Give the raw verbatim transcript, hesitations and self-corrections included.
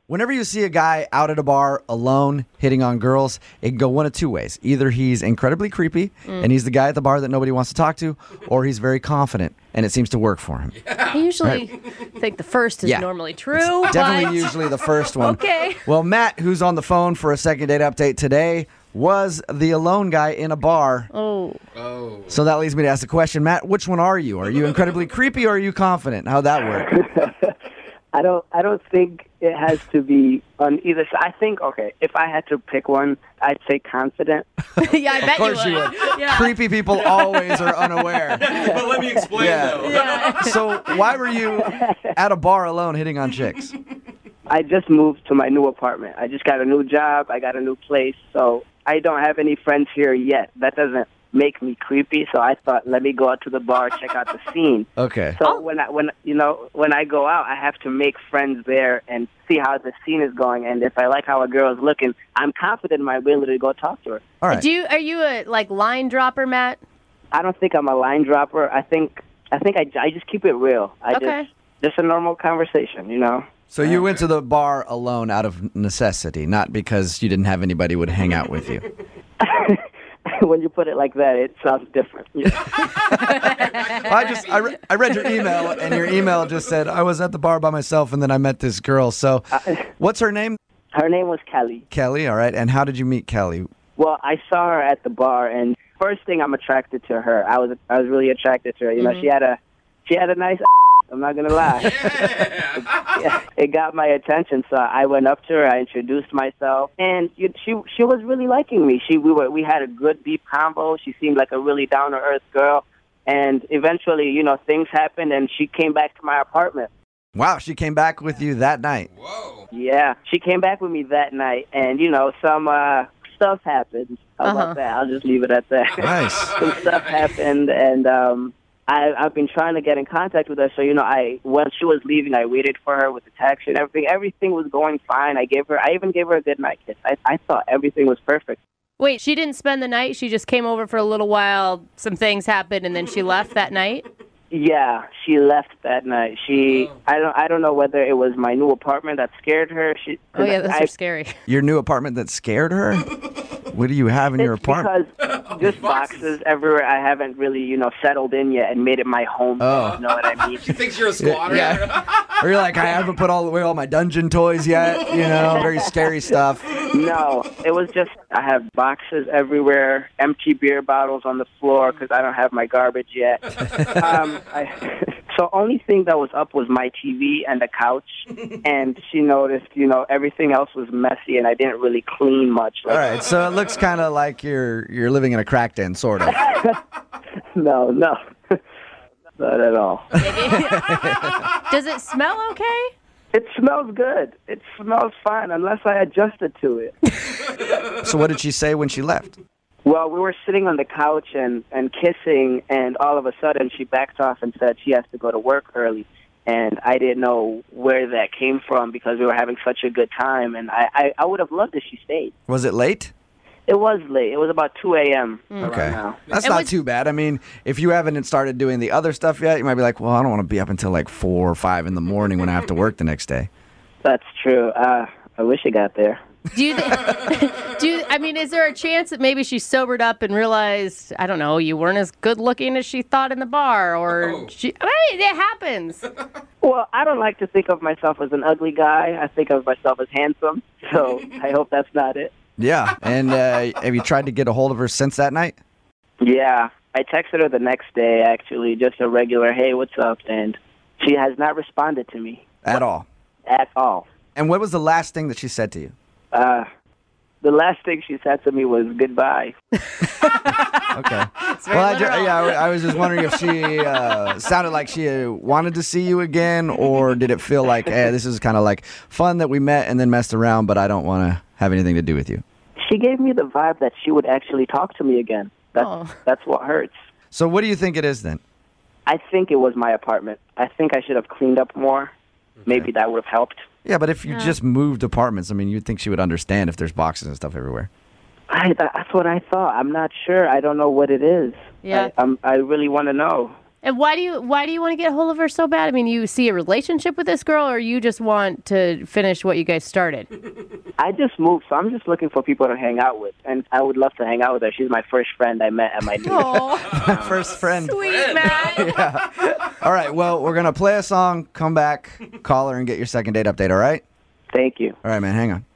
Whenever you see a guy out at a bar alone hitting on girls, it can go one of two ways. Either he's incredibly creepy mm. and he's the guy at the bar that nobody wants to talk to, or he's very confident and it seems to work for him. Yeah. I usually right. think the first is yeah. normally true. It's definitely but... usually the first one. Okay. Well, Matt, who's on the phone for a second date update today, was the alone guy in a bar. Oh. Oh. So that leads me to ask the question, Matt, which one are you? Are you incredibly creepy or are you confident? How'd that work? I don't I don't think it has to be on either side. I think, okay, if I had to pick one, I'd say confident. Yeah, I bet of course you would. You would. Yeah. Creepy people always are unaware. But let me explain, yeah. though. Yeah. So why were you at a bar alone hitting on chicks? I just moved to my new apartment. I just got a new job. I got a new place. So I don't have any friends here yet. That doesn't make me creepy, so I thought, let me go out to the bar, check out the scene. Okay. So oh. when I when you know when I go out, I have to make friends there and see how the scene is going. And if I like how a girl is looking, I'm confident in my ability to go talk to her. All right. Do you are you a like line dropper, Matt? I don't think I'm a line dropper. I think I think I, I just keep it real. I okay. just just a normal conversation, you know. So you went to the bar alone out of necessity, not because you didn't have anybody who would hang out with you. When you put it like that, it sounds different. Yeah. I just I, re- I read your email, and your email just said, I was at the bar by myself, and then I met this girl. So uh, what's her name? Her name was Kelly. Kelly, all right. And how did you meet Kelly? Well, I saw her at the bar, and first thing, I'm attracted to her. I was I was really attracted to her. You know, mm-hmm. she had a she had a nice. I'm not gonna lie. Yeah. it, it got my attention, so I went up to her. I introduced myself, and she she was really liking me. She we were we had a good deep convo. She seemed like a really down to earth girl, and eventually, you know, things happened, and she came back to my apartment. Wow, she came back with you that night. Whoa. Yeah, she came back with me that night, and you know, some uh, stuff happened. How uh-huh. about that? I'll just leave it at that. Nice. Some stuff happened, and um. I, I've been trying to get in contact with her, so, you know, I when she was leaving, I waited for her with the taxi and everything. Everything was going fine. I gave her, I even gave her a good night kiss. I, I thought everything was perfect. Wait, she didn't spend the night? She just came over for a little while, some things happened, and then she left that night? Yeah, she left that night. She, I don't, I don't know whether it was my new apartment that scared her. She, oh yeah, those I, are scary. Your new apartment that scared her? What do you have in your apartment? Because just boxes everywhere. I haven't really, you know, settled in yet and made it my home. Oh. You know what I mean? She thinks you're a squatter. Yeah. yeah. Or you're like, I haven't put all away all my dungeon toys yet. You know, very scary stuff. No, it was just I have boxes everywhere, empty beer bottles on the floor because I don't have my garbage yet. um, I, so only thing that was up was my T V and the couch, and she noticed, you know, everything else was messy, and I didn't really clean much. Like, all right, so it looks kind of like you're you're living in a crack den, sort of. no, no, not at all. Does it smell okay? It smells good. It smells fine, unless I adjusted to it. So what did she say when she left? Well, we were sitting on the couch and, and kissing, and all of a sudden she backed off and said she has to go to work early. And I didn't know where that came from because we were having such a good time, and I, I, I would have loved if she stayed. Was it late? It was late. It was about two a.m. Okay. Now. That's And not was- too bad. I mean, if you haven't started doing the other stuff yet, you might be like, well, I don't want to be up until like four or five in the morning when I have to work the next day. That's true. Uh, I wish it got there. Do you, th- do you, I mean, is there a chance that maybe she sobered up and realized, I don't know, you weren't as good looking as she thought in the bar, or Oh. she, I mean, it happens. Well, I don't like to think of myself as an ugly guy. I think of myself as handsome, so I hope that's not it. Yeah. And uh, have you tried to get a hold of her since that night? Yeah, I texted her the next day, actually, just a regular, hey, what's up? And she has not responded to me. At all? At all. And what was the last thing that she said to you? Uh, the last thing she said to me was goodbye. Okay. Well, I ju- yeah, I, I was just wondering if she uh, sounded like she uh, wanted to see you again, or did it feel like, hey, this is kind of like fun that we met and then messed around, but I don't want to have anything to do with you? She gave me the vibe that she would actually talk to me again. That's, Oh. that's what hurts. So what do you think it is then? I think it was my apartment. I think I should have cleaned up more. Maybe that would have helped. Yeah, but if you just moved apartments, I mean, you'd think she would understand if there's boxes and stuff everywhere. I, that's what I thought. I'm not sure. I don't know what it is. Yeah. I, I'm, I really want to know. And why do you why do you want to get a hold of her so bad? I mean, you see a relationship with this girl, or you just want to finish what you guys started? I just moved, so I'm just looking for people to hang out with, and I would love to hang out with her. She's my first friend I met at my new. Oh, First friend. sweet Matt. All right, well, we're going to play a song, come back, call her, and get your second date update, all right? Thank you. All right, man, hang on.